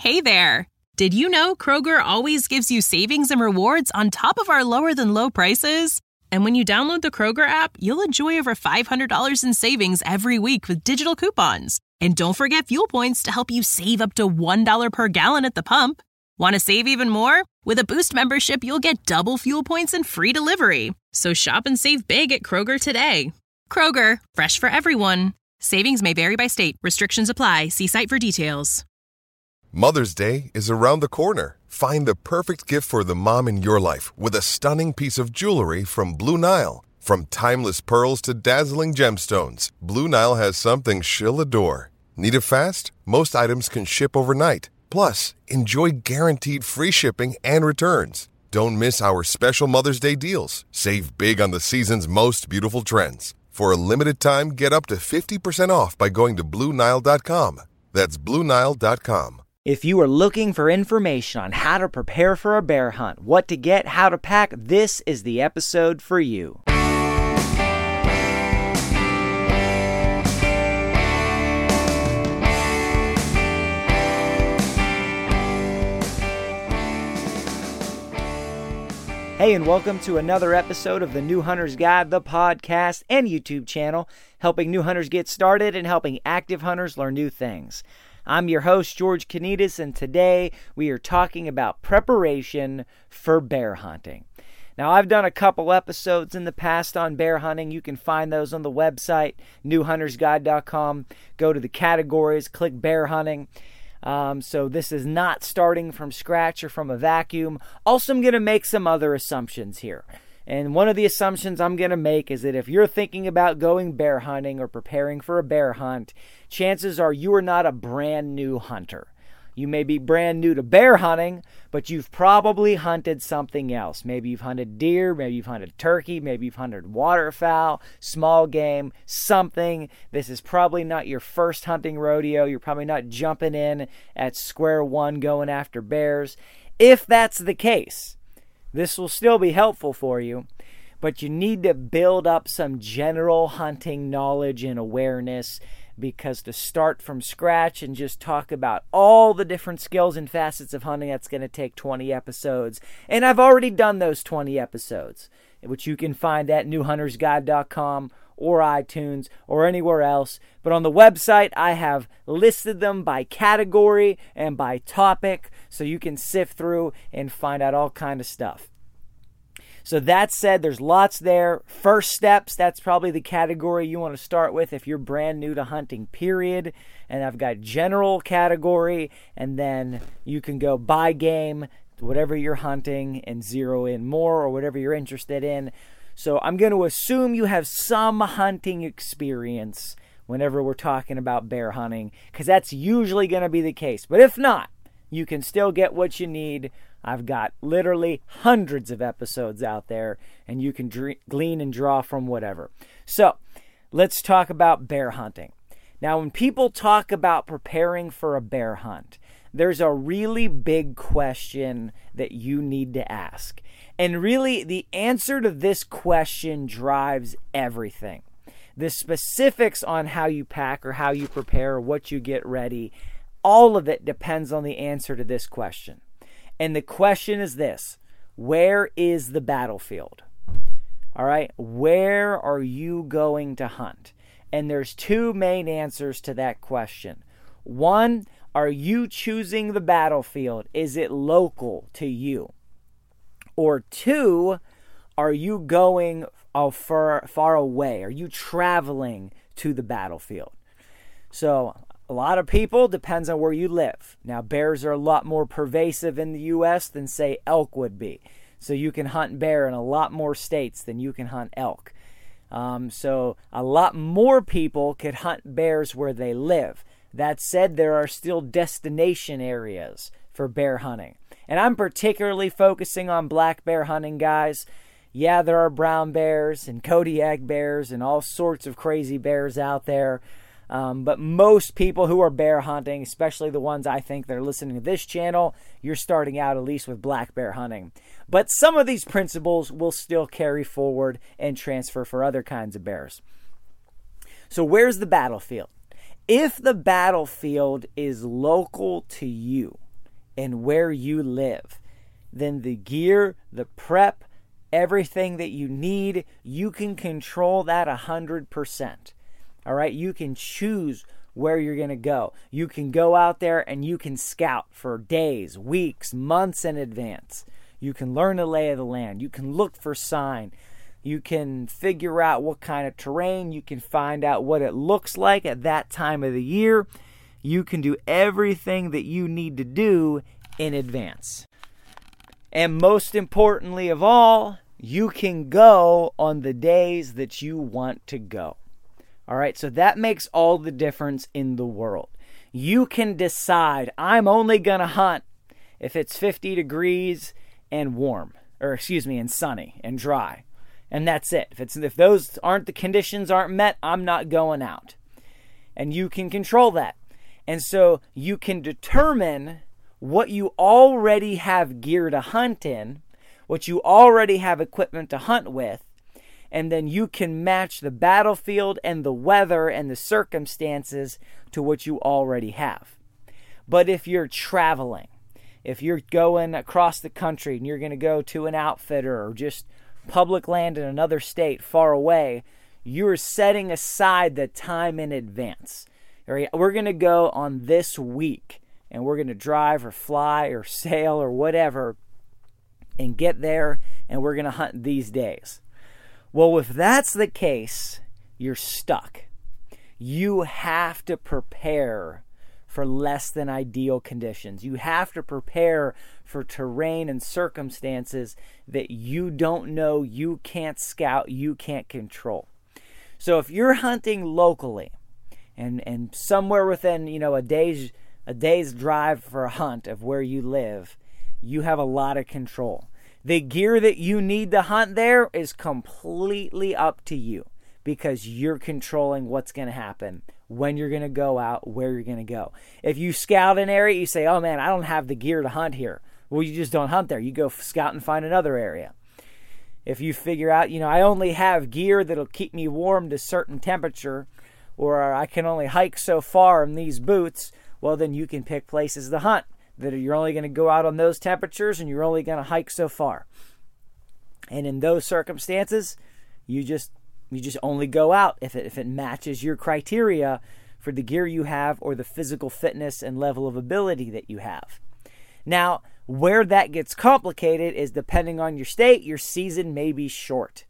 Hey there! Did you know Kroger always gives you savings and rewards on top of our lower-than-low prices? And when you download the Kroger app, you'll enjoy over $500 in savings every week with digital coupons. And don't forget fuel points to help you save up to $1 per gallon at the pump. Want to save even more? With a Boost membership, you'll get double fuel points and free delivery. So shop and save big at Kroger today. Kroger, fresh for everyone. Savings may vary by state. Restrictions apply. See site for details. Mother's Day is around the corner. Find the perfect gift for the mom in your life with a stunning piece of jewelry from Blue Nile. From timeless pearls to dazzling gemstones, Blue Nile has something she'll adore. Need it fast? Most items can ship overnight. Plus, enjoy guaranteed free shipping and returns. Don't miss our special Mother's Day deals. Save big on the season's most beautiful trends. For a limited time, get up to 50% off by going to BlueNile.com. That's BlueNile.com. If you are looking for information on how to prepare for a bear hunt, what to get, how to pack, this is the episode for you. Hey, and welcome to another episode of the New Hunter's Guide, the podcast and YouTube channel, helping new hunters get started and helping active hunters learn new things. I'm your host, George Kanitas, and today we are talking about preparation for bear hunting. Now, I've done a couple episodes in the past on bear hunting. You can find those on the website, newhuntersguide.com. Go to the categories, click bear hunting. So this is not starting from scratch or from a vacuum. Also, I'm going to make some other assumptions here. And one of the assumptions I'm going to make is that if you're thinking about going bear hunting or preparing for a bear hunt, chances are you are not a brand new hunter. You may be brand new to bear hunting, but you've probably hunted something else. Maybe you've hunted deer, maybe you've hunted turkey, maybe you've hunted waterfowl, small game, something. This is probably not your first hunting rodeo. You're probably not jumping in at square one going after bears. If that's the case, this will still be helpful for you, but you need to build up some general hunting knowledge and awareness, because to start from scratch and just talk about all the different skills and facets of hunting, that's going to take 20 episodes. And I've already done those 20 episodes, which you can find at newhuntersguide.com or iTunes or anywhere else. But on the website, I have listed them by category and by topic, so you can sift through and find out all kind of stuff. So that said, there's lots there. First steps, that's probably the category you want to start with if you're brand new to hunting, period. And I've got general category, and then you can go by game, whatever you're hunting, and zero in more or whatever you're interested in. So I'm going to assume you have some hunting experience whenever we're talking about bear hunting, because that's usually going to be the case. But if not, you can still get what you need. I've got literally hundreds of episodes out there, and you can glean and draw from whatever. So let's talk about bear hunting. Now, when people talk about preparing for a bear hunt, there's a really big question that you need to ask. And really, the answer to this question drives everything. The specifics on how you pack or how you prepare, or what you get ready, all of it depends on the answer to this question. And the question is this: where is the battlefield? All right, where are you going to hunt? And there's two main answers to that question. One, are you choosing the battlefield? Is it local to you? Or two, are you going far away? Are you traveling to the battlefield? So a lot of people, depends on where you live. Now, bears are a lot more pervasive in the U.S. than, say, elk would be. So you can hunt bear in a lot more states than you can hunt elk. So a lot more people could hunt bears where they live. That said, there are still destination areas for bear hunting. And I'm particularly focusing on black bear hunting, guys. Yeah, there are brown bears and Kodiak bears and all sorts of crazy bears out there. But most people who are bear hunting, especially the ones I think that are listening to this channel, you're starting out at least with black bear hunting. But some of these principles will still carry forward and transfer for other kinds of bears. So where's the battlefield? If the battlefield is local to you, and where you live, then the gear, the prep, everything that you need, you can control that 100%. All right, you can choose where you're going to go. You can go out there and you can scout for days, weeks, months in advance. You can learn the lay of the land. You can look for sign. You can figure out what kind of terrain. You can find out what it looks like at that time of the year. You can do everything that you need to do in advance. And most importantly of all, you can go on the days that you want to go. All right, so that makes all the difference in the world. You can decide, I'm only going to hunt if it's 50 degrees and warm, and sunny and dry. And that's it. If those conditions aren't met, I'm not going out. And you can control that. And so you can determine what you already have gear to hunt in, what you already have equipment to hunt with, and then you can match the battlefield and the weather and the circumstances to what you already have. But if you're traveling, if you're going across the country and you're going to go to an outfitter or just public land in another state far away, you're setting aside the time in advance. All right, we're going to go on this week and we're going to drive or fly or sail or whatever and get there and we're going to hunt these days. Well, if that's the case, you're stuck. You have to prepare for less than ideal conditions. You have to prepare for terrain and circumstances that you don't know, you can't scout, you can't control. So if you're hunting locally and somewhere within, a day's drive for a hunt of where you live, you have a lot of control. The gear that you need to hunt there is completely up to you because you're controlling what's going to happen, when you're going to go out, where you're going to go. If you scout an area, you say, oh man, I don't have the gear to hunt here. Well, you just don't hunt there. You go scout and find another area. If you figure out, I only have gear that'll keep me warm to a certain temperature, or I can only hike so far in these boots, well, then you can pick places to hunt that you're only going to go out on those temperatures and you're only going to hike so far. And in those circumstances, you just only go out if it matches your criteria for the gear you have or the physical fitness and level of ability that you have. Now, where that gets complicated is depending on your state, your season may be short.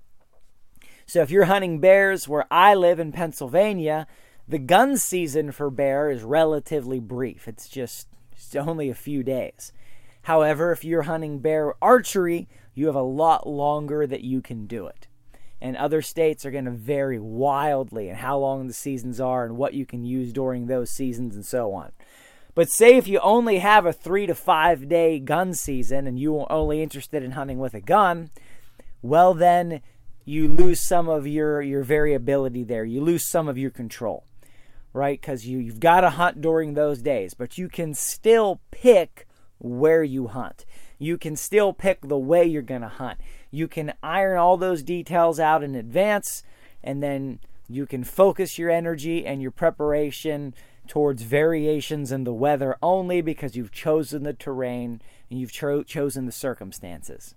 So if you're hunting bears where I live in Pennsylvania, the gun season for bear is relatively brief. It's only a few days. However, if you're hunting bear archery, you have a lot longer that you can do it. And other states are going to vary wildly in how long the seasons are and what you can use during those seasons and so on. But say if you only have a 3 to 5 day gun season and you're only interested in hunting with a gun, well then you lose some of your variability there. You lose some of your control, right? Because you've got to hunt during those days, but you can still pick where you hunt. You can still pick the way you're going to hunt. You can iron all those details out in advance, and then you can focus your energy and your preparation towards variations in the weather only because you've chosen the terrain and you've chosen the circumstances.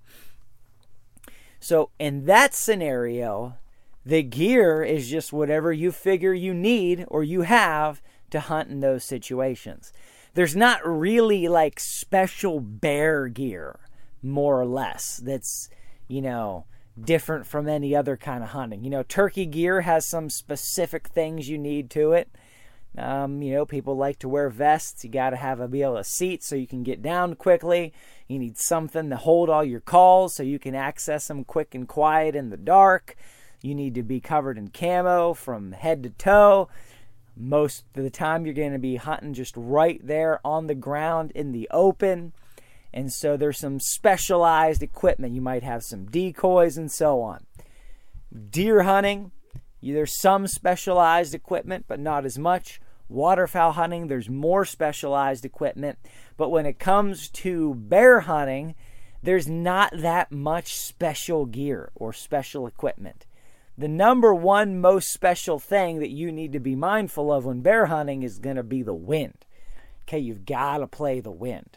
So in that scenario, the gear is just whatever you figure you need or you have to hunt in those situations. There's not really like special bear gear, more or less, that's, different from any other kind of hunting. Turkey gear has some specific things you need to it. People like to wear vests. You got to be able to seat so you can get down quickly. You need something to hold all your calls so you can access them quick and quiet in the dark. You need to be covered in camo from head to toe. Most of the time you're going to be hunting just right there on the ground in the open. And so there's some specialized equipment. You might have some decoys and so on. Deer hunting, there's some specialized equipment, but not as much. Waterfowl hunting, there's more specialized equipment. But when it comes to bear hunting, there's not that much special gear or special equipment. The number one most special thing that you need to be mindful of when bear hunting is going to be the wind. Okay, you've got to play the wind.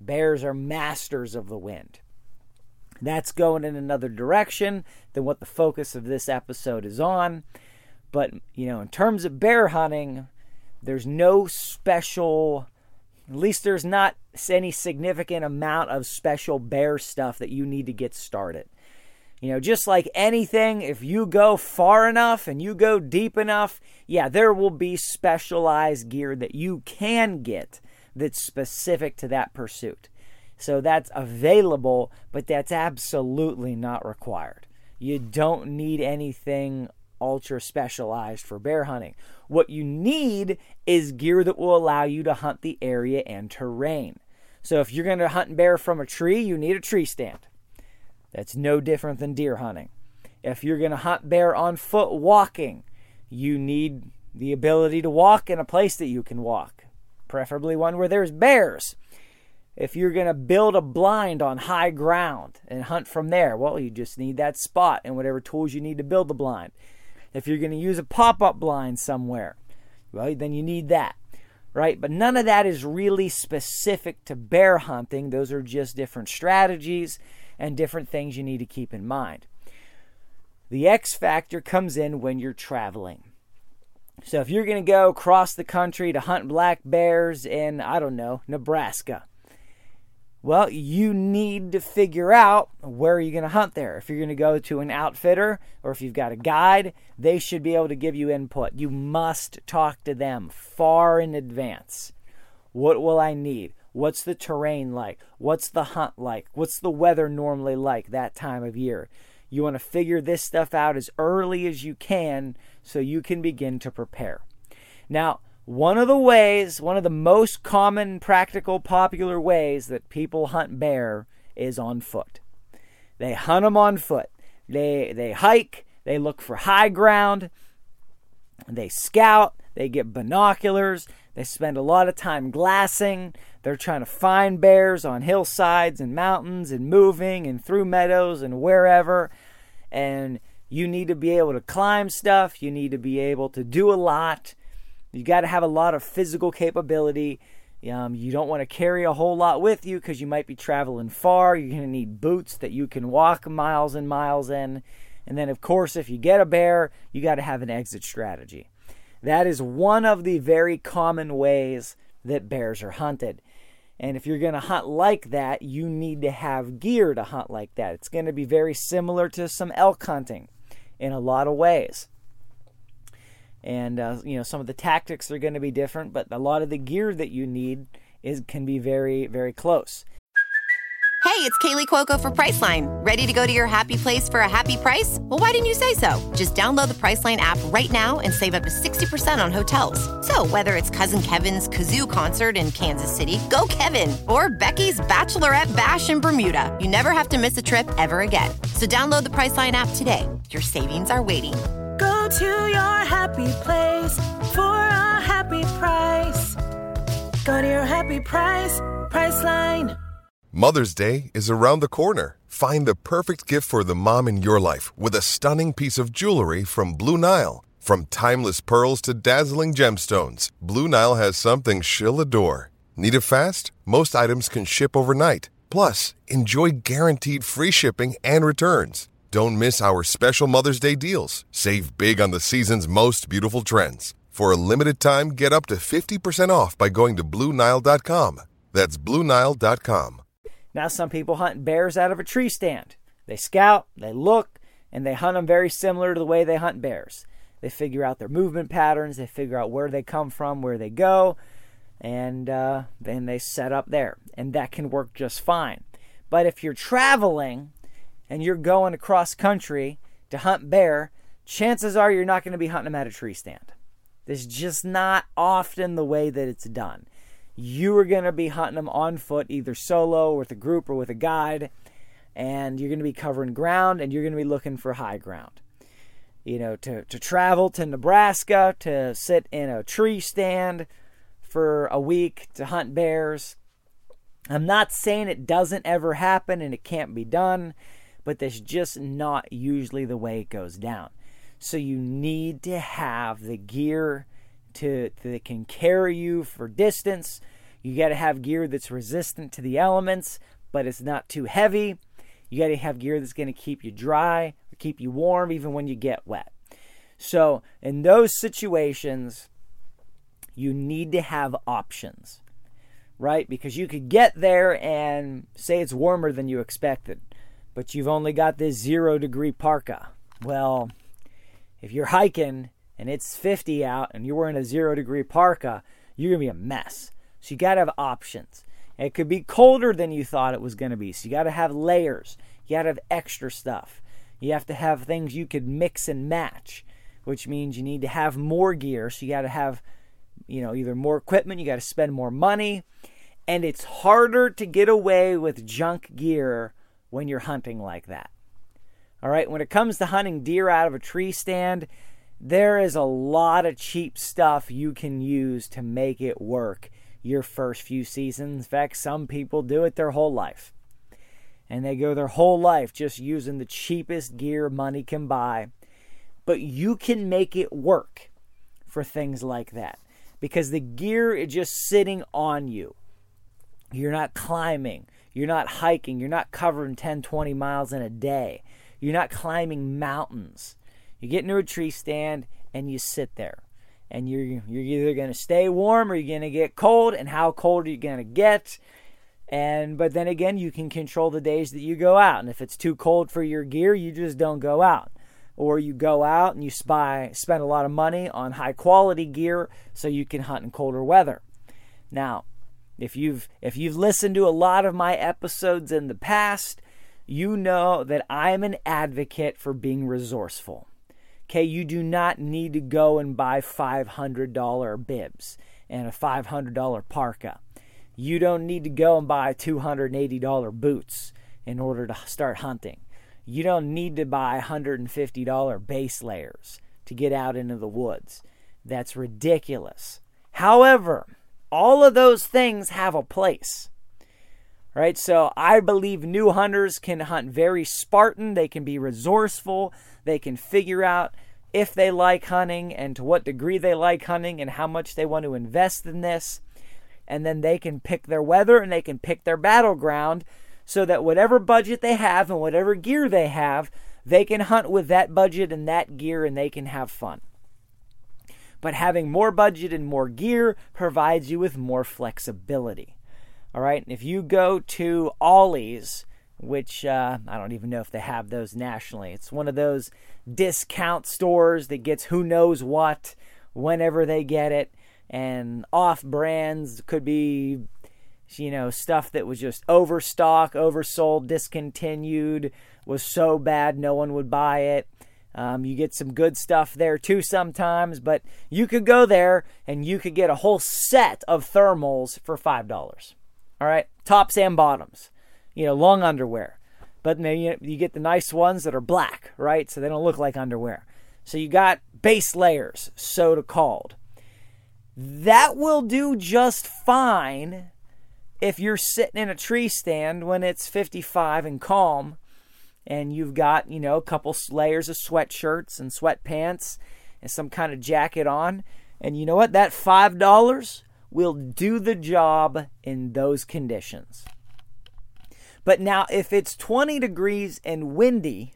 Bears are masters of the wind. That's going in another direction than what the focus of this episode is on. But, in terms of bear hunting, there's no special, at least there's not any significant amount of special bear stuff that you need to get started. Just like anything, if you go far enough and you go deep enough, there will be specialized gear that you can get that's specific to that pursuit. So that's available, but that's absolutely not required. You don't need anything ultra specialized for bear hunting. What you need is gear that will allow you to hunt the area and terrain. So if you're going to hunt bear from a tree, you need a tree stand. That's no different than deer hunting. If you're going to hunt bear on foot walking, you need the ability to walk in a place that you can walk, preferably one where there's bears. If you're going to build a blind on high ground and hunt from there, well, you just need that spot and whatever tools you need to build the blind. If you're going to use a pop-up blind somewhere, well, then you need that, right? But none of that is really specific to bear hunting. Those are just different strategies and different things you need to keep in mind. The X factor comes in when you're traveling. So if you're going to go across the country to hunt black bears in, Nebraska, well, you need to figure out where you're going to hunt there. If you're going to go to an outfitter or if you've got a guide, they should be able to give you input. You must talk to them far in advance. What will I need? What's the terrain like? What's the hunt like? What's the weather normally like that time of year? You want to figure this stuff out as early as you can so you can begin to prepare. Now, one of the most common, practical, popular ways that people hunt bear is on foot. They hunt them on foot. They hike, they look for high ground, they scout, they get binoculars, they spend a lot of time glassing, they're trying to find bears on hillsides and mountains and moving and through meadows and wherever. And you need to be able to climb stuff, you need to be able to do a lot. You got to have a lot of physical capability. You don't want to carry a whole lot with you because you might be traveling far. You're going to need boots that you can walk miles and miles in. And then, of course, if you get a bear, you got to have an exit strategy. That is one of the very common ways that bears are hunted. And if you're going to hunt like that, you need to have gear to hunt like that. It's going to be very similar to some elk hunting in a lot of ways. And, some of the tactics are going to be different, but a lot of the gear that you need can be very, very close. Hey, it's Kaylee Cuoco for Priceline. Ready to go to your happy place for a happy price? Well, why didn't you say so? Just download the Priceline app right now and save up to 60% on hotels. So whether it's Cousin Kevin's Kazoo Concert in Kansas City, go Kevin, or Becky's Bachelorette Bash in Bermuda, you never have to miss a trip ever again. So download the Priceline app today. Your savings are waiting. Go to your happy place for a happy price. Go to your happy price, Priceline. Mother's Day is around the corner. Find the perfect gift for the mom in your life with a stunning piece of jewelry from Blue Nile. From timeless pearls to dazzling gemstones, Blue Nile has something she'll adore. Need it fast? Most items can ship overnight. Plus, enjoy guaranteed free shipping and returns. Don't miss our special Mother's Day deals. Save big on the season's most beautiful trends. For a limited time, get up to 50% off by going to BlueNile.com. That's BlueNile.com. Now, some people hunt bears out of a tree stand. They scout, they look, and they hunt them very similar to the way they hunt bears. They figure out their movement patterns, they figure out where they come from, where they go, and then they set up there. And that can work just fine. But if you're traveling and you're going across country to hunt bear, chances are you're not going to be hunting them at a tree stand. It's just not often the way that it's done. You are going to be hunting them on foot, either solo or with a group or with a guide, and you're going to be covering ground and you're going to be looking for high ground. To travel to Nebraska, to sit in a tree stand for a week to hunt bears. I'm not saying it doesn't ever happen and it can't be done, but that's just not usually the way it goes down. So you need to have the gear that can carry you for distance. You got to have gear that's resistant to the elements, but it's not too heavy. You got to have gear that's going to keep you dry or keep you warm even when you get wet. So in those situations, you need to have options, right? Because you could get there and say it's warmer than you expected, but you've only got this 0 degree parka. Well, if you're hiking and it's 50 out and you're wearing a 0 degree parka, you're going to be a mess. So you got to have options. And it could be colder than you thought it was going to be. So you got to have layers. You got to have extra stuff. You have to have things you could mix and match, which means you need to have more gear. So you got to have, either more equipment. You got to spend more money. And it's harder to get away with junk gear when you're hunting like that. All right, when it comes to hunting deer out of a tree stand, there is a lot of cheap stuff you can use to make it work your first few seasons. In fact, some people do it their whole life. And they go their whole life just using the cheapest gear money can buy. But you can make it work for things like that, because the gear is just sitting on you. You're not climbing. You're not hiking. You're not covering 10, 20 miles in a day. You're not climbing mountains. You get into a tree stand and you sit there. And you're either going to stay warm or you're going to get cold. And how cold are you going to get? But then again, you can control the days that you go out. And if it's too cold for your gear, you just don't go out. Or you go out and you spend a lot of money on high quality gear so you can hunt in colder weather. Now, if you've listened to a lot of my episodes in the past, you know that I'm an advocate for being resourceful. Okay, you do not need to go and buy $500 bibs and a $500 parka. You don't need to go and buy $280 boots in order to start hunting. You don't need to buy $150 base layers to get out into the woods. That's ridiculous. However, all of those things have a place. Right? So I believe new hunters can hunt very Spartan. They can be resourceful. They can figure out if they like hunting and to what degree they like hunting and how much they want to invest in this. And then they can pick their weather and they can pick their battleground so that whatever budget they have and whatever gear they have, they can hunt with that budget and that gear and they can have fun. But having more budget and more gear provides you with more flexibility. All right, if you go to Ollie's, which I don't even know if they have those nationally. It's one of those discount stores that gets who knows what whenever they get it. And off-brands could be, stuff that was just overstock, oversold, discontinued, was so bad no one would buy it. You get some good stuff there too sometimes, but you could go there and you could get a whole set of thermals for $5. All right, tops and bottoms, long underwear. But you get the nice ones that are black, right? So they don't look like underwear. So you got base layers, so-called. That will do just fine if you're sitting in a tree stand when it's 55 and calm and you've got, a couple layers of sweatshirts and sweatpants and some kind of jacket on. And you know what? That $5 will do the job in those conditions. But now, if it's 20 degrees and windy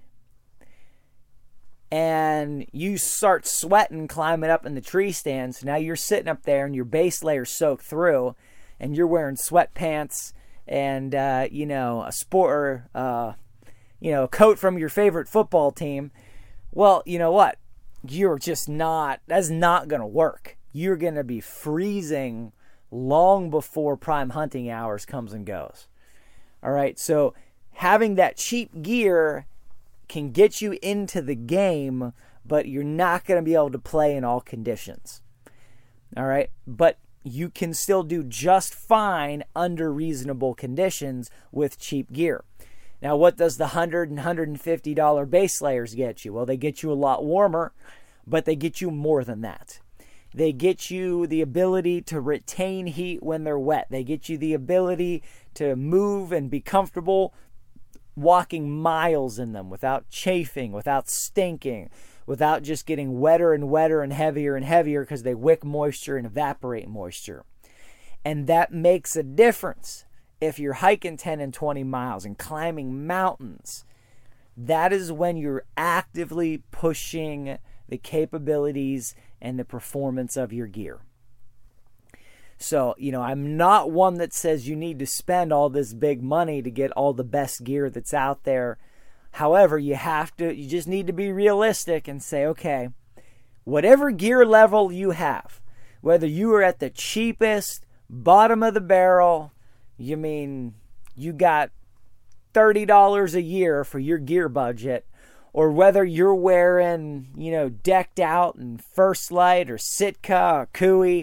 and you start sweating climbing up in the tree stands, now you're sitting up there and your base layer's soaked through and you're wearing sweatpants and, a sport or, a coat from your favorite football team. Well, you know what? That's not going to work. You're going to be freezing long before prime hunting hours comes and goes. All right, so having that cheap gear can get you into the game, but you're not going to be able to play in all conditions. All right, but you can still do just fine under reasonable conditions with cheap gear. Now, what does the $100 and $150 base layers get you? Well, they get you a lot warmer, but they get you more than that. They get you the ability to retain heat when they're wet. They get you the ability to move and be comfortable walking miles in them without chafing, without stinking, without just getting wetter and wetter and heavier because they wick moisture and evaporate moisture. And that makes a difference. If you're hiking 10 and 20 miles and climbing mountains, that is when you're actively pushing the capabilities and the performance of your gear. So, I'm not one that says you need to spend all this big money to get all the best gear that's out there. However, you just need to be realistic and say, okay, whatever gear level you have, whether you are at the cheapest, bottom of the barrel, you got $30 a year for your gear budget, or whether you're wearing, decked out in First Light or Sitka or Kui,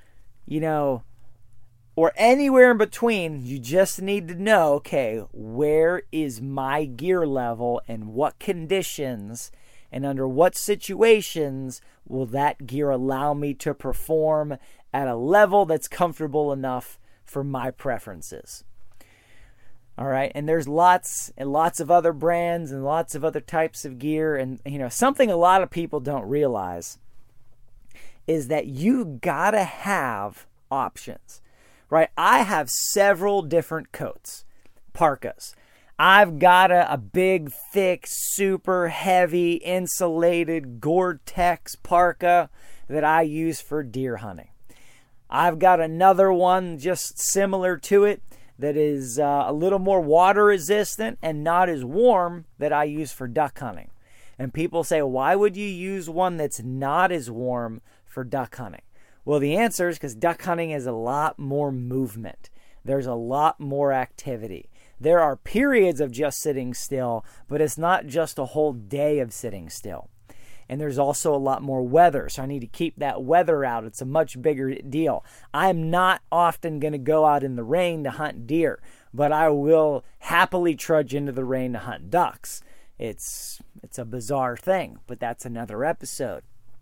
or anywhere in between, you just need to know, okay, where is my gear level and what conditions and under what situations will that gear allow me to perform at a level that's comfortable enough for my preferences. All right, and there's lots and lots of other brands and lots of other types of gear, and something a lot of people don't realize is that you gotta have options, right? I have several different coats, parkas. I've got a big, thick, super heavy, insulated Gore-Tex parka that I use for deer hunting. I've got another one just similar to it that is a little more water resistant and not as warm that I use for duck hunting. And people say, why would you use one that's not as warm for duck hunting? Well, the answer is because duck hunting is a lot more movement. There's a lot more activity. There are periods of just sitting still, but it's not just a whole day of sitting still. And there's also a lot more weather, so I need to keep that weather out. It's a much bigger deal. I'm not often going to go out in the rain to hunt deer, but I will happily trudge into the rain to hunt ducks. It's a bizarre thing, but that's another episode.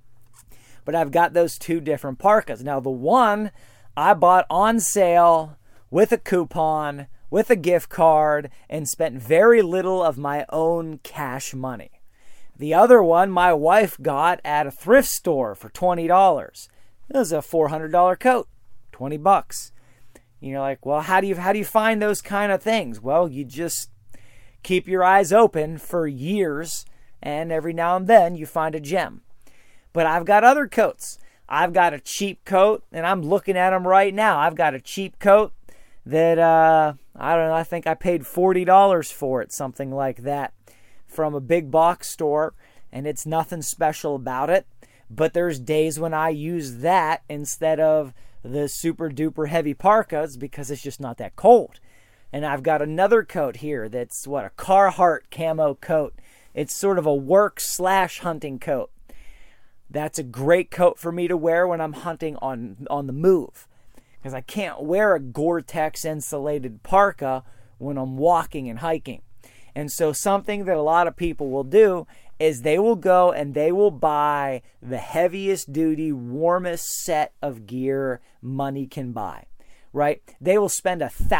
But I've got those two different parkas. Now, the one I bought on sale with a coupon, with a gift card, and spent very little of my own cash money. The other one my wife got at a thrift store for $20. It was a $400 coat, $20. You're like, well, how do you find those kind of things? Well, you just keep your eyes open for years, and every now and then you find a gem. But I've got other coats. I've got a cheap coat, and I'm looking at them right now. I've got a cheap coat that, I don't know, I think I paid $40 for it, something like that, from a big box store, and it's nothing special about it. But there's days when I use that instead of the super duper heavy parkas because it's just not that cold. And I've got another coat here that's a Carhartt camo coat. It's sort of a work/hunting coat. That's a great coat for me to wear when I'm hunting on the move, because I can't wear a Gore-Tex insulated parka when I'm walking and hiking. And so something that a lot of people will do is they will go and they will buy the heaviest duty, warmest set of gear money can buy, right? They will spend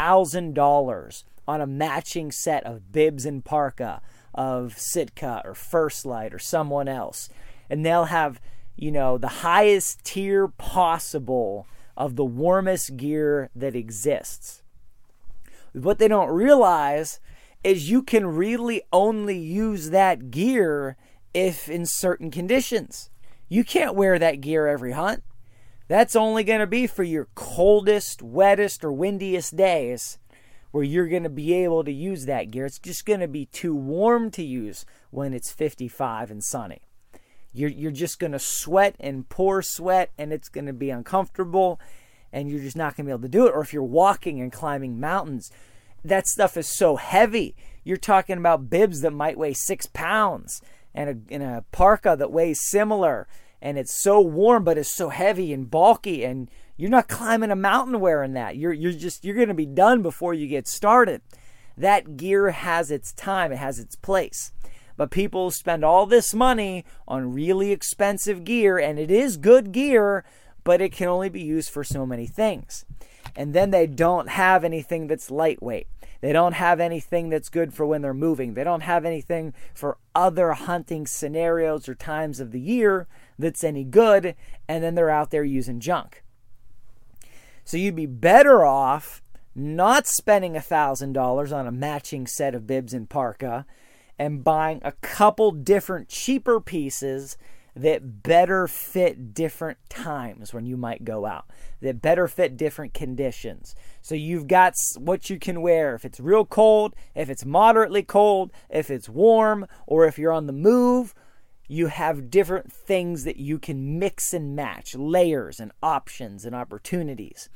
$1,000 on a matching set of bibs and parka of Sitka or First Light or someone else. And they'll have, the highest tier possible of the warmest gear that exists. What they don't realize is you can really only use that gear if in certain conditions. You can't wear that gear every hunt. That's only going to be for your coldest, wettest, or windiest days where you're going to be able to use that gear. It's just going to be too warm to use when it's 55 and sunny. You're just going to sweat and pour sweat, and it's going to be uncomfortable, and you're just not going to be able to do it. Or if you're walking and climbing mountains, that stuff is so heavy. You're talking about bibs that might weigh 6 pounds and a parka that weighs similar. And it's so warm, but it's so heavy and bulky. And you're not climbing a mountain wearing that. You're going to be done before you get started. That gear has its time. It has its place. But people spend all this money on really expensive gear. And it is good gear, but it can only be used for so many things. And then they don't have anything that's lightweight. They don't have anything that's good for when they're moving. They don't have anything for other hunting scenarios or times of the year that's any good. And then they're out there using junk. So you'd be better off not spending $1,000 on a matching set of bibs and parka and buying a couple different cheaper pieces that better fit different times when you might go out, that better fit different conditions. So you've got what you can wear if it's real cold, if it's moderately cold, if it's warm, or if you're on the move. You have different things that you can mix and match, layers and options and opportunities.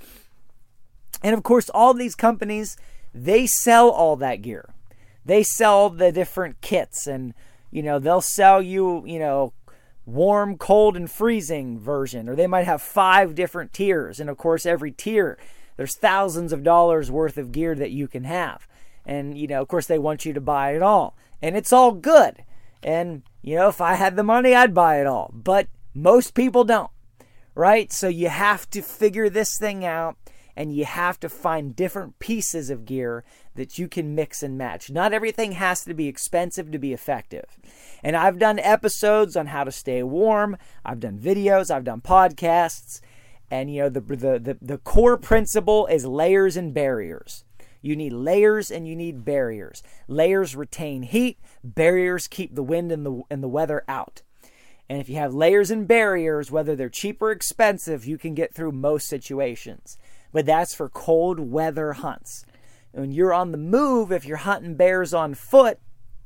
And of course, all these companies, they sell all that gear. They sell the different kits, and they'll sell you, warm, cold, and freezing version, or they might have 5 different tiers. And of course, every tier, there's thousands of dollars worth of gear that you can have. And, of course, they want you to buy it all. And it's all good. And, if I had the money, I'd buy it all. But most people don't, right? So you have to figure this thing out, and you have to find different pieces of gear that you can mix and match. Not everything has to be expensive to be effective. And I've done episodes on how to stay warm. I've done videos. I've done podcasts. And, the core principle is layers and barriers. You need layers and you need barriers. Layers retain heat. Barriers keep the wind and the weather out. And if you have layers and barriers, whether they're cheap or expensive, you can get through most situations. But that's for cold weather hunts. When you're on the move, if you're hunting bears on foot,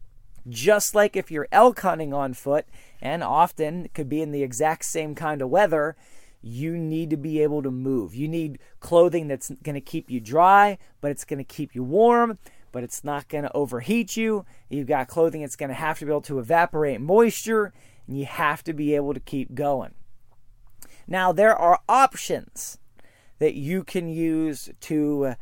just like if you're elk hunting on foot, and often it could be in the exact same kind of weather, you need to be able to move. You need clothing that's going to keep you dry, but it's going to keep you warm, but it's not going to overheat you. You've got clothing that's going to have to be able to evaporate moisture, and you have to be able to keep going. Now, there are options that you can use to,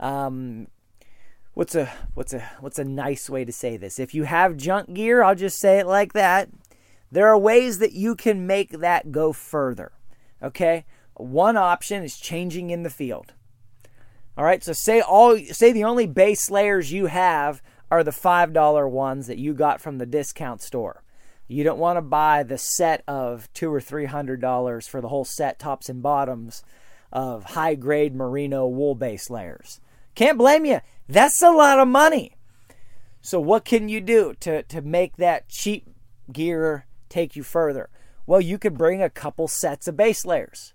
what's a nice way to say this? If you have junk gear, I'll just say it like that. There are ways that you can make that go further. Okay? One option is changing in the field. All right? So say the only base layers you have are the $5 ones that you got from the discount store. You don't want to buy the set of $200 or $300 for the whole set, tops and bottoms, of high-grade merino wool base layers. Can't blame you. That's a lot of money. So what can you do to make that cheap gear take you further? Well, you could bring a couple sets of base layers.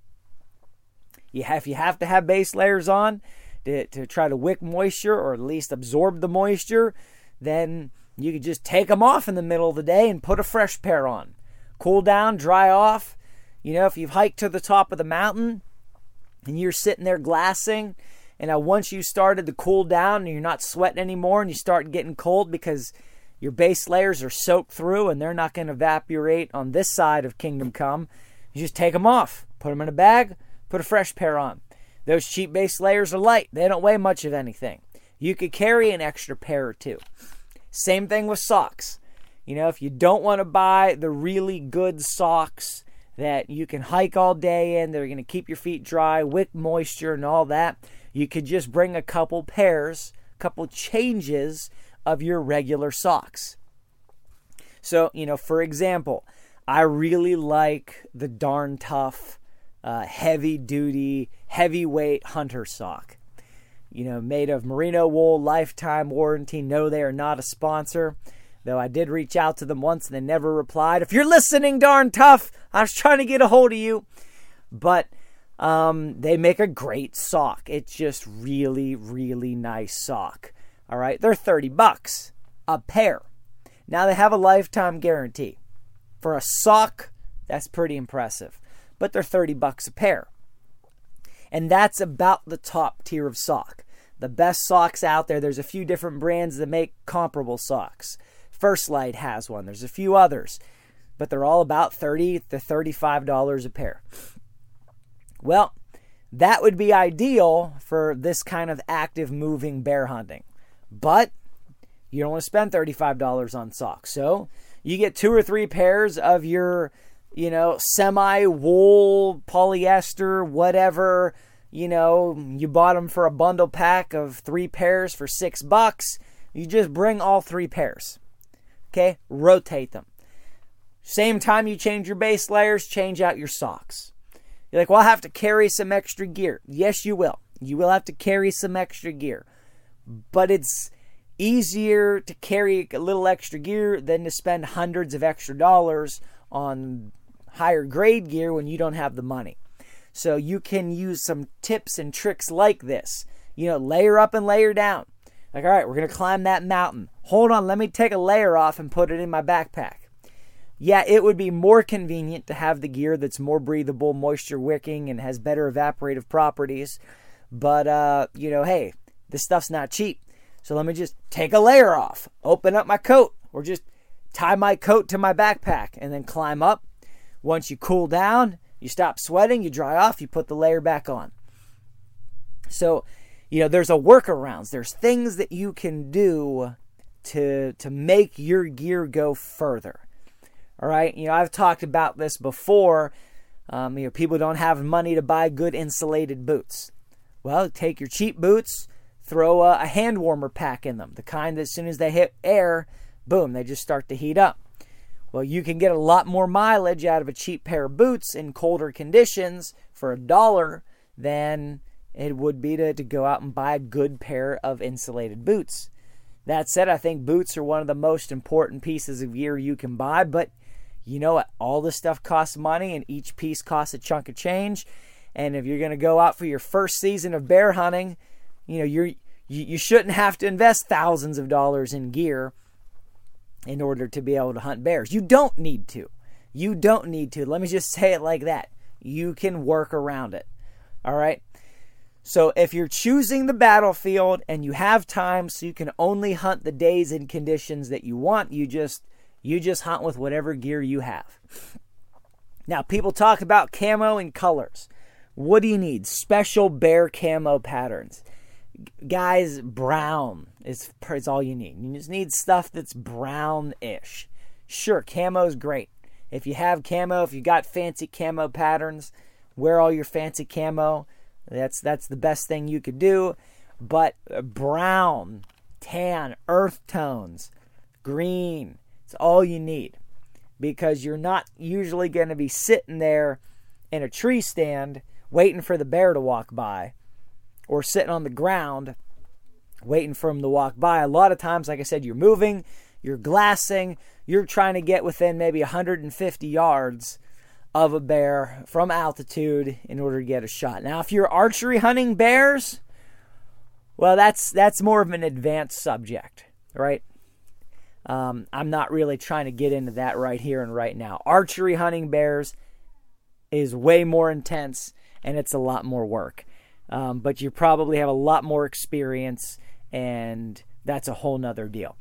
If you have to have base layers on to try to wick moisture or at least absorb the moisture, then you could just take them off in the middle of the day and put a fresh pair on. Cool down, dry off. If you've hiked to the top of the mountain and you're sitting there glassing, and now once you started to cool down and you're not sweating anymore and you start getting cold because your base layers are soaked through and they're not going to evaporate on this side of Kingdom Come, you just take them off, put them in a bag, put a fresh pair on. Those cheap base layers are light. They don't weigh much of anything. You could carry an extra pair or two. Same thing with socks. If you don't want to buy the really good socks that you can hike all day in, they're going to keep your feet dry, wick moisture and all that, you could just bring a couple changes of your regular socks. So, for example, I really like the Darn Tough heavy-duty, heavyweight hunter sock. Made of merino wool, lifetime warranty. No, they are not a sponsor. Though I did reach out to them once and they never replied. If you're listening, Darn Tough, I was trying to get a hold of you. But they make a great sock. It's just really, really nice sock. All right, they're $30 a pair. Now they have a lifetime guarantee. For a sock, that's pretty impressive. But they're $30 a pair. And that's about the top tier of sock. The best socks out there, there's a few different brands that make comparable socks. First Light has one. There's a few others. But they're all about $30 to $35 a pair. Well, that would be ideal for this kind of active moving bear hunting. But you don't want to spend $35 on socks. So you get 2 or 3 pairs of your, semi-wool, polyester, whatever. You bought them for a bundle pack of 3 pairs for $6. You just bring all 3 pairs. Okay? Rotate them. Same time you change your base layers, change out your socks. You're like, well, I'll have to carry some extra gear. Yes, you will. You will have to carry some extra gear. But it's easier to carry a little extra gear than to spend hundreds of extra dollars on higher grade gear when you don't have the money. So you can use some tips and tricks like this. Layer up and layer down. Like, all right, we're going to climb that mountain. Hold on, let me take a layer off and put it in my backpack. Yeah, it would be more convenient to have the gear that's more breathable, moisture wicking, and has better evaporative properties. But, hey, this stuff's not cheap. So let me just take a layer off, open up my coat, or just tie my coat to my backpack and then climb up. Once you cool down, you stop sweating, you dry off, you put the layer back on. So, there's a workarounds. There's things that you can do to make your gear go further. All right, I've talked about this before. People don't have money to buy good insulated boots. Well, take your cheap boots, throw a hand warmer pack in them, the kind that as soon as they hit air, boom, they just start to heat up. Well, you can get a lot more mileage out of a cheap pair of boots in colder conditions for $1 than it would be to go out and buy a good pair of insulated boots. That said, I think boots are one of the most important pieces of gear you can buy, but you know what? All this stuff costs money, and each piece costs a chunk of change. And if you're going to go out for your first season of bear hunting, you shouldn't have to invest thousands of dollars in gear in order to be able to hunt bears. You don't need to. You don't need to. Let me just say it like that. You can work around it. All right? So if you're choosing the battlefield and you have time so you can only hunt the days and conditions that you want, you just hunt with whatever gear you have. Now, people talk about camo and colors. What do you need? Special bear camo patterns. Guys, brown is all you need. You just need stuff that's brownish. Sure, camo's great. If you have camo, if you got fancy camo patterns, wear all your fancy camo. That's the best thing you could do. But brown, tan, earth tones, green, it's all you need. Because you're not usually going to be sitting there in a tree stand waiting for the bear to walk by, or sitting on the ground waiting for him to walk by. A lot of times, like I said, you're moving, you're glassing, you're trying to get within maybe 150 yards of a bear from altitude in order to get a shot. Now, if you're archery hunting bears, well, that's more of an advanced subject, right? I'm not really trying to get into that right here and right now. Archery hunting bears is way more intense, and it's a lot more work. But you probably have a lot more experience, and that's a whole nother deal.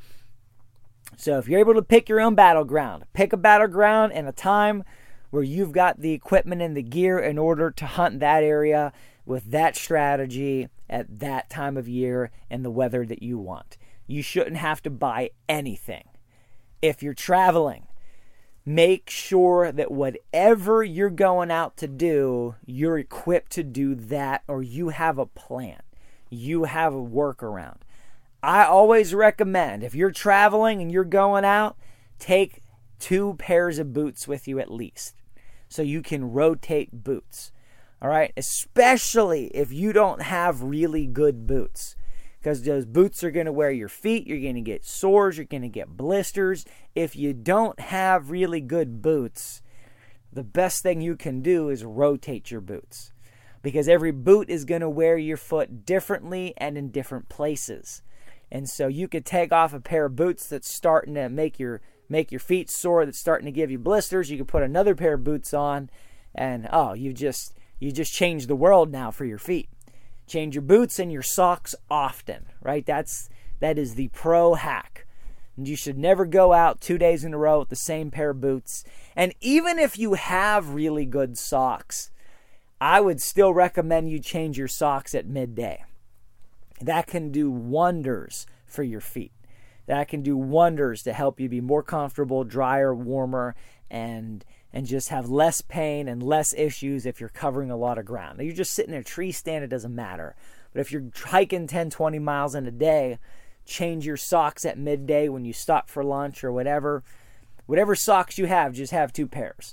So if you're able to pick your own battleground, pick a battleground and a time where you've got the equipment and the gear in order to hunt that area with that strategy at that time of year and the weather that you want. You shouldn't have to buy anything. If you're traveling, make sure that whatever you're going out to do, you're equipped to do that, or you have a plan. You have a workaround. I always recommend, if you're traveling and you're going out, take 2 pairs of boots with you at least, so you can rotate boots. All right? Especially if you don't have really good boots, because those boots are going to wear your feet. You're going to get sores. You're going to get blisters. If you don't have really good boots, the best thing you can do is rotate your boots, because every boot is going to wear your foot differently and in different places. And so you could take off a pair of boots that's starting to make your feet sore, that's starting to give you blisters. You could put another pair of boots on, and you just changed the world now for your feet. Change your boots and your socks often, right? That is the pro hack. And you should never go out 2 days in a row with the same pair of boots. And even if you have really good socks, I would still recommend you change your socks at midday. That can do wonders for your feet. That can do wonders to help you be more comfortable, drier, warmer, and just have less pain and less issues if you're covering a lot of ground. Now, you're just sitting in a tree stand, it doesn't matter. But if you're hiking 10, 20 miles in a day, change your socks at midday when you stop for lunch or whatever. Whatever socks you have, just have 2 pairs.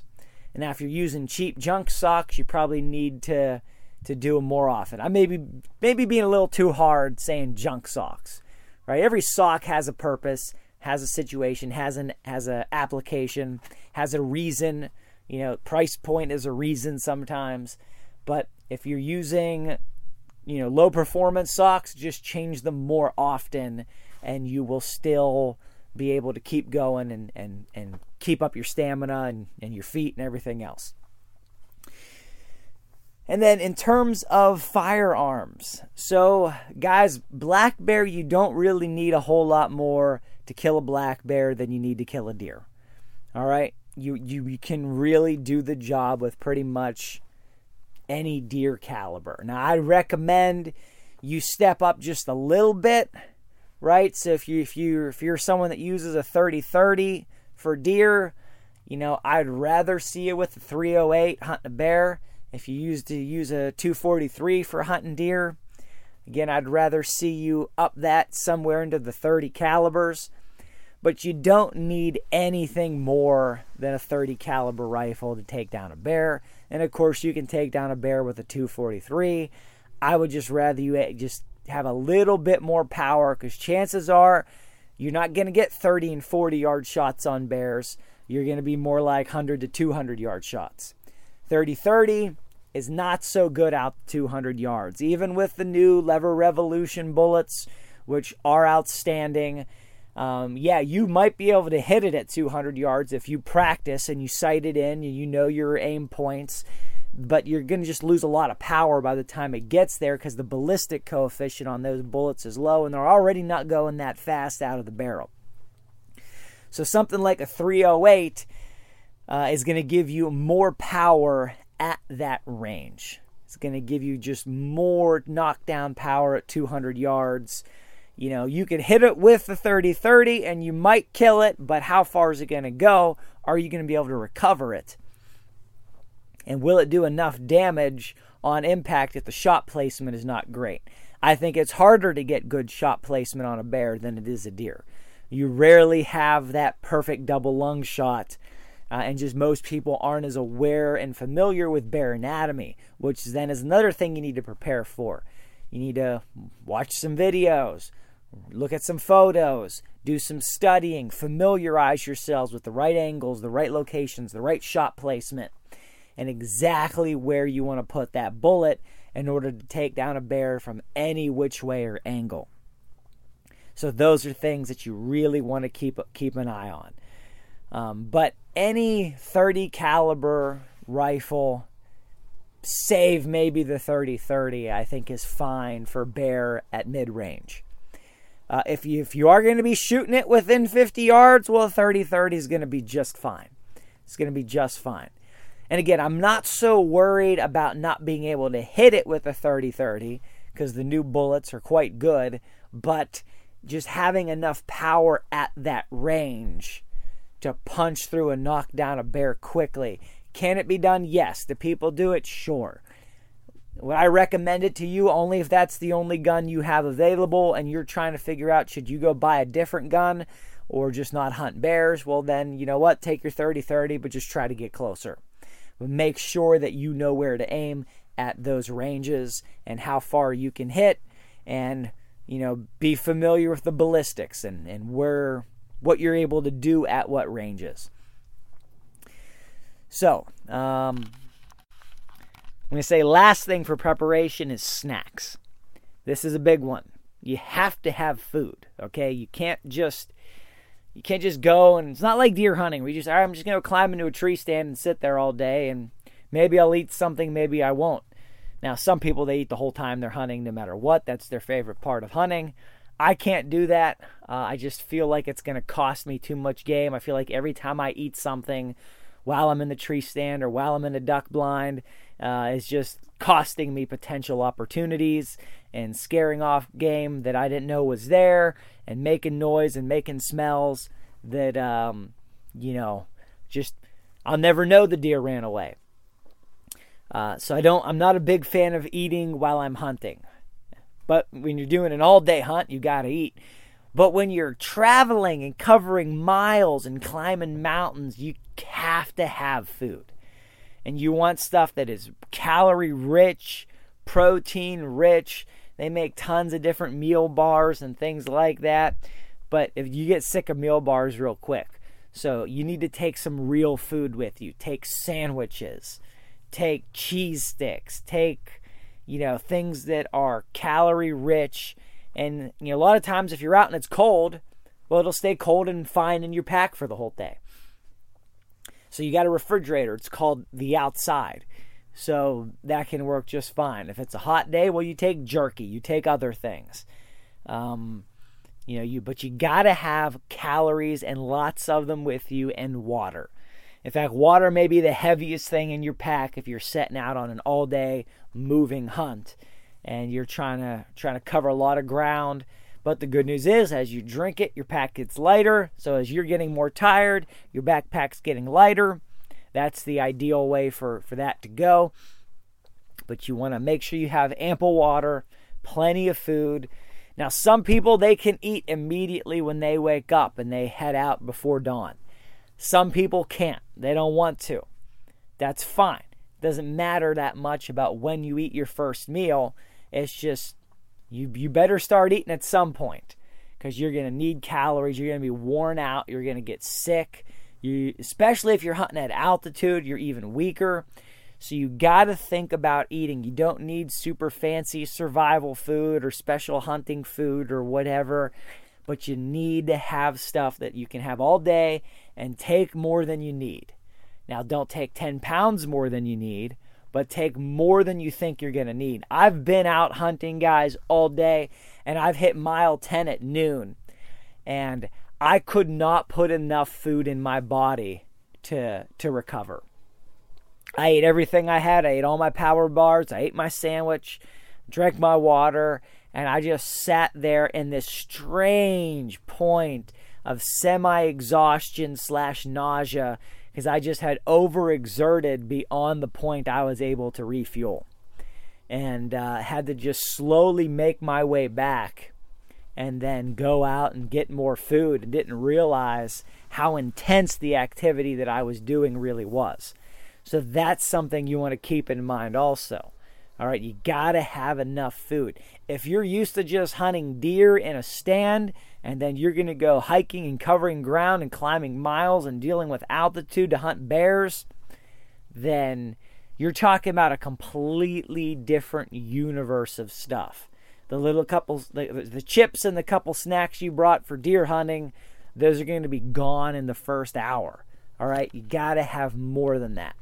And now if you're using cheap junk socks, you probably need to do them more often. I may be being a little too hard saying junk socks, right? Every sock has a purpose, has a situation, has an application, has a reason. Price point is a reason sometimes. But if you're using, low performance socks, just change them more often, and you will still be able to keep going and keep up your stamina and your feet and everything else. And then in terms of firearms, so guys, black bear, you don't really need a whole lot more to kill a black bear than you need to kill a deer. All right? You can really do the job with pretty much any deer caliber. Now, I recommend you step up just a little bit, right? So if you're someone that uses a 30-30 for deer, I'd rather see you with a 308 hunting a bear. If you use a 243 for hunting deer, again, I'd rather see you up that somewhere into the 30 calibers. But you don't need anything more than a 30 caliber rifle to take down a bear. And of course, you can take down a bear with a 243. I would just rather you just have a little bit more power, because chances are you're not going to get 30 and 40 yard shots on bears. You're going to be more like 100 to 200 yard shots. 30-30 is not so good out 200 yards. Even with the new Lever Revolution bullets, which are outstanding, you might be able to hit it at 200 yards if you practice and you sight it in and you know your aim points, but you're going to just lose a lot of power by the time it gets there, because the ballistic coefficient on those bullets is low and they're already not going that fast out of the barrel. So something like a 308 is going to give you more power at that range. It's going to give you just more knockdown power at 200 yards. You can hit it with the 30-30 and you might kill it, but how far is it going to go? Are you going to be able to recover it? And will it do enough damage on impact if the shot placement is not great? I think it's harder to get good shot placement on a bear than it is a deer. You rarely have that perfect double lung shot, and just most people aren't as aware and familiar with bear anatomy, which then is another thing you need to prepare for. You need to watch some videos, look at some photos, do some studying, familiarize yourselves with the right angles, the right locations, the right shot placement, and exactly where you want to put that bullet in order to take down a bear from any which way or angle. So those are things that you really want to keep an eye on. But any 30 caliber rifle, save maybe the 30-30, I think is fine for bear at mid-range. If you are going to be shooting it within 50 yards, well, a 30-30 is going to be just fine. It's going to be just fine. And again, I'm not so worried about not being able to hit it with a 30-30, because the new bullets are quite good, but just having enough power at that range to punch through and knock down a bear quickly. Can it be done? Yes. Do people do it? Sure. Would I recommend it to you only if that's the only gun you have available and you're trying to figure out, should you go buy a different gun or just not hunt bears? Well, then, you know what? Take your 30-30, but just try to get closer. But make sure that you know where to aim at those ranges and how far you can hit, and be familiar with the ballistics and what you're able to do at what ranges. So, I'm going to say last thing for preparation is snacks. This is a big one. You have to have food, okay? You can't just go, and it's not like deer hunting where you just, all right, I'm just going to climb into a tree stand and sit there all day, and maybe I'll eat something, maybe I won't. Now, some people, they eat the whole time they're hunting no matter what. That's their favorite part of hunting. I can't do that. I just feel like it's going to cost me too much game. I feel like every time I eat something while I'm in the tree stand or while I'm in a duck blind, is just costing me potential opportunities and scaring off game that I didn't know was there, and making noise and making smells that, just I'll never know the deer ran away. So I'm not a big fan of eating while I'm hunting. But when you're doing an all-day hunt, you got to eat. But when you're traveling and covering miles and climbing mountains, you have to have food. and you want stuff that is calorie rich, protein rich. They make tons of different meal bars and things like that. But if you get sick of meal bars real quick, so you need to take some real food with you. Take sandwiches, take cheese sticks, take, things that are calorie rich. And, a lot of times if you're out and it's cold, well, it'll stay cold and fine in your pack for the whole day. So you got a refrigerator. It's called the outside. So that can work just fine. If it's a hot day, well, you take jerky. You take other things. But you got to have calories and lots of them with you, and water. In fact, water may be the heaviest thing in your pack if you're setting out on an all-day moving hunt and you're trying to cover a lot of ground. But the good news is, as you drink it, your pack gets lighter. So as you're getting more tired, your backpack's getting lighter. That's the ideal way for that to go. But you want to make sure you have ample water, plenty of food. Now, some people, they can eat immediately when they wake up and they head out before dawn. Some people can't. They don't want to. That's fine. It doesn't matter that much about when you eat your first meal. It's just you better start eating at some point, because you're going to need calories. You're going to be worn out. You're going to get sick. Especially if you're hunting at altitude, you're even weaker. So you got to think about eating. You don't need super fancy survival food or special hunting food or whatever, but you need to have stuff that you can have all day and take more than you need. Now, don't take 10 pounds more than you need, but take more than you think you're going to need. I've been out hunting, guys, all day, and I've hit mile 10 at noon, and I could not put enough food in my body to recover. I ate everything I had. I ate all my power bars. I ate my sandwich, drank my water, and I just sat there in this strange point of semi-exhaustion / nausea, because I just had overexerted beyond the point I was able to refuel, and had to just slowly make my way back and then go out and get more food, and didn't realize how intense the activity that I was doing really was. So that's something you want to keep in mind also. All right, you got to have enough food. If you're used to just hunting deer in a stand, and then you're going to go hiking and covering ground and climbing miles and dealing with altitude to hunt bears, then you're talking about a completely different universe of stuff. The chips and the couple snacks you brought for deer hunting, those are going to be gone in the first hour. All right, you got to have more than that.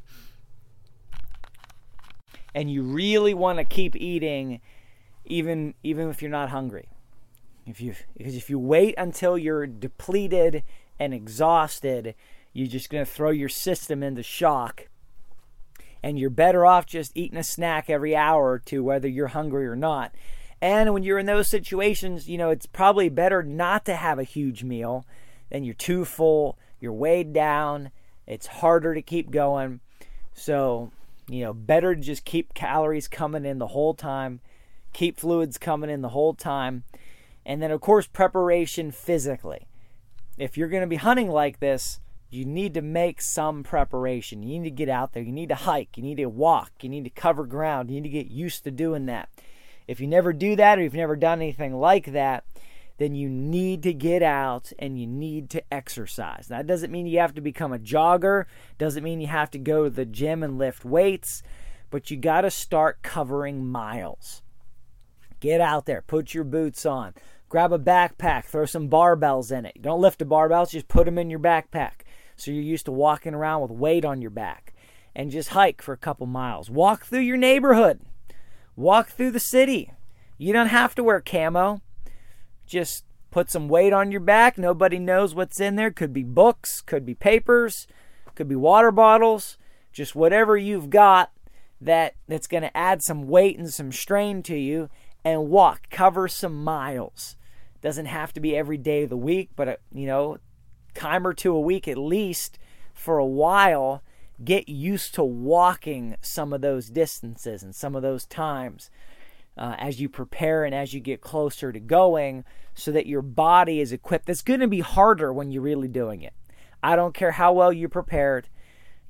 And you really want to keep eating even if you're not hungry. Because if you wait until you're depleted and exhausted, you're just going to throw your system into shock. And you're better off just eating a snack every hour or two, whether you're hungry or not. And when you're in those situations, it's probably better not to have a huge meal. Then you're too full, you're weighed down, it's harder to keep going. So, better to just keep calories coming in the whole time, keep fluids coming in the whole time. And then, of course, preparation physically. If you're going to be hunting like this, you need to make some preparation. You need to get out there. You need to hike. You need to walk. You need to cover ground. You need to get used to doing that. If you never do that, or you've never done anything like that, then you need to get out and you need to exercise. That doesn't mean you have to become a jogger. Doesn't mean you have to go to the gym and lift weights. But you got to start covering miles. Get out there. Put your boots on. Grab a backpack. Throw some barbells in it. Don't lift the barbells. Just put them in your backpack. So you're used to walking around with weight on your back. And just hike for a couple miles. Walk through your neighborhood. Walk through the city. You don't have to wear camo. Just put some weight on your back. Nobody knows what's in there. Could be books. Could be papers. Could be water bottles. Just whatever you've got that's going to add some weight and some strain to you. And walk. Cover some miles. Doesn't have to be every day of the week, but time or two a week at least for a while. Get used to walking some of those distances and some of those times as you prepare and as you get closer to going, so that your body is equipped. It's going to be harder when you're really doing it. I don't care how well you're prepared.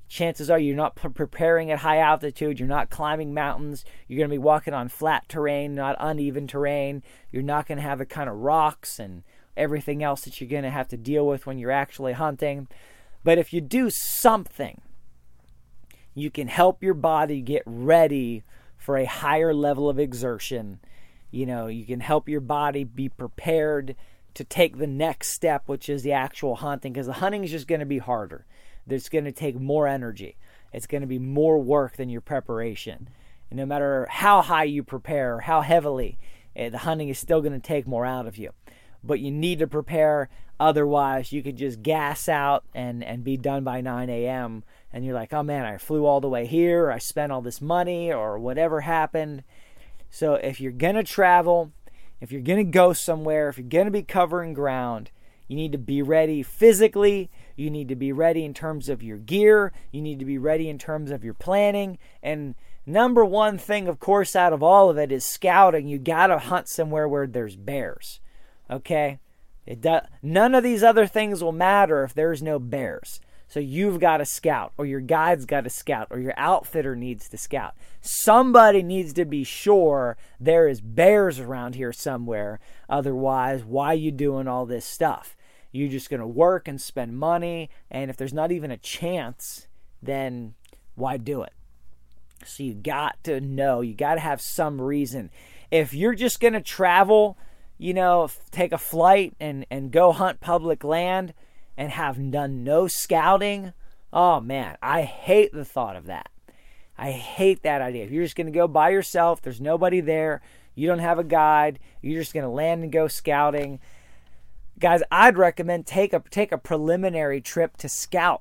chances are you're not preparing at high altitude. You're not climbing mountains. You're going to be walking on flat terrain, not uneven terrain. You're not going to have the kind of rocks and everything else that you're going to have to deal with when you're actually hunting. But if you do something, you can help your body get ready for a higher level of exertion. You can help your body be prepared to take the next step, which is the actual hunting, because the hunting is just going to be harder. It's going to take more energy. It's going to be more work than your preparation. And no matter how high you prepare, how heavily, the hunting is still going to take more out of you. But you need to prepare, otherwise you could just gas out and be done by 9 a.m. And you're like, oh man, I flew all the way here, or I spent all this money, or whatever happened. So if you're going to travel, if you're going to go somewhere, if you're going to be covering ground, you need to be ready physically. You need to be ready in terms of your gear. You need to be ready in terms of your planning. And number one thing, of course, out of all of it is scouting. You got to hunt somewhere where there's bears. Okay? None of these other things will matter if there's no bears. So you've got to scout, or your guide's got to scout, or your outfitter needs to scout. Somebody needs to be sure there is bears around here somewhere. Otherwise, why are you doing all this stuff? You're just going to work and spend money, and if there's not even a chance, then why do it? So you got to know, you got to have some reason. If you're just going to travel, take a flight and go hunt public land, and have done no scouting, oh man, I hate the thought of that. I hate that idea. If you're just going to go by yourself, there's nobody there, you don't have a guide, you're just going to land and go scouting. Guys, I'd recommend take a preliminary trip to scout.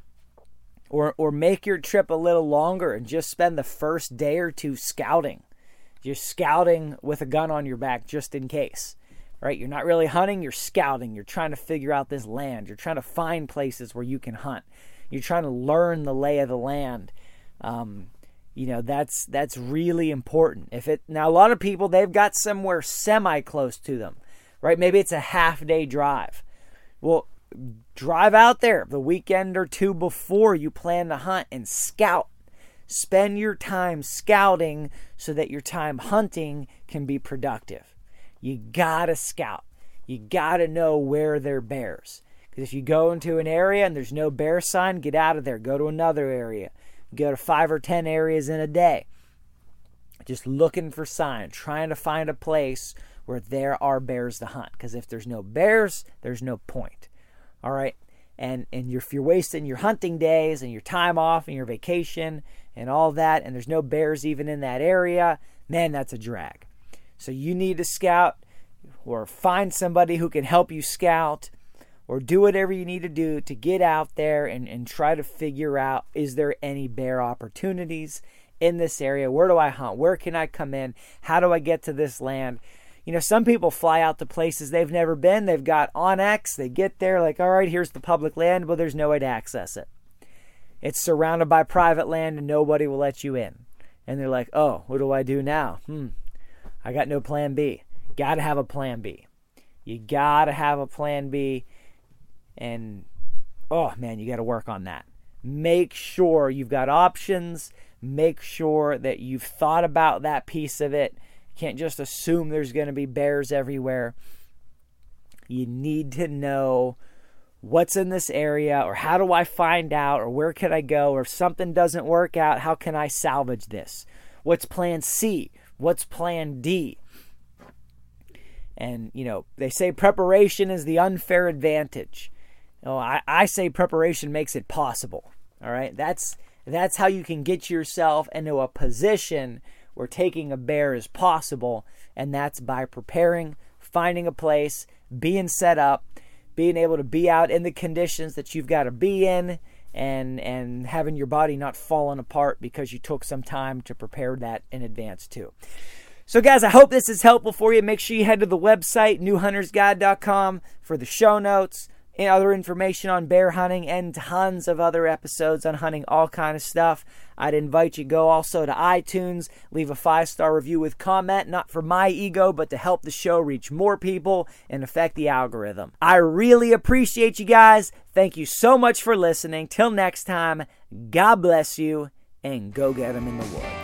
Or make your trip a little longer and just spend the first day or two scouting. You're scouting with a gun on your back just in case. Right? You're not really hunting, you're scouting. You're trying to figure out this land. You're trying to find places where you can hunt. You're trying to learn the lay of the land. That's really important. Now a lot of people, they've got somewhere semi-close to them. Right? Maybe it's a half-day drive. Well, drive out there the weekend or two before you plan to hunt and scout. Spend your time scouting so that your time hunting can be productive. You gotta scout. You gotta know where there are bears. Because if you go into an area and there's no bear sign, get out of there. Go to another area. Go to 5 or 10 areas in a day. Just looking for signs. Trying to find a place where there are bears to hunt. Because if there's no bears, there's no point. All right? And if you're wasting your hunting days and your time off and your vacation and all that, and there's no bears even in that area, man, that's a drag. So you need to scout, or find somebody who can help you scout, or do whatever you need to do to get out there and try to figure out, is there any bear opportunities in this area? Where do I hunt? Where can I come in? How do I get to this land? Some people fly out to places they've never been. They've got onX. They get there like, all right, here's the public land, but there's no way to access it. It's surrounded by private land and nobody will let you in. And they're like, oh, what do I do now? I got no plan B. Got to have a plan B. You got to have a plan B. And, oh, man, you got to work on that. Make sure you've got options. Make sure that you've thought about that piece of it. You can't just assume there's going to be bears everywhere. You need to know what's in this area, or how do I find out, or where could I go, or if something doesn't work out, how can I salvage this? What's plan C? What's plan D? And, they say preparation is the unfair advantage. I say preparation makes it possible. All right? That's how you can get yourself into a position where taking a bear is possible, and that's by preparing, finding a place, being set up, being able to be out in the conditions that you've got to be in, and having your body not falling apart because you took some time to prepare that in advance too. So guys, I hope this is helpful for you. Make sure you head to the website, newhuntersguide.com, for the show notes and other information on bear hunting and tons of other episodes on hunting all kind of stuff. I'd invite you to go also to iTunes, leave a 5-star review with comment, not for my ego, but to help the show reach more people and affect the algorithm. I really appreciate you guys. Thank you so much for listening. Till next time, God bless you, and go get them in the woods.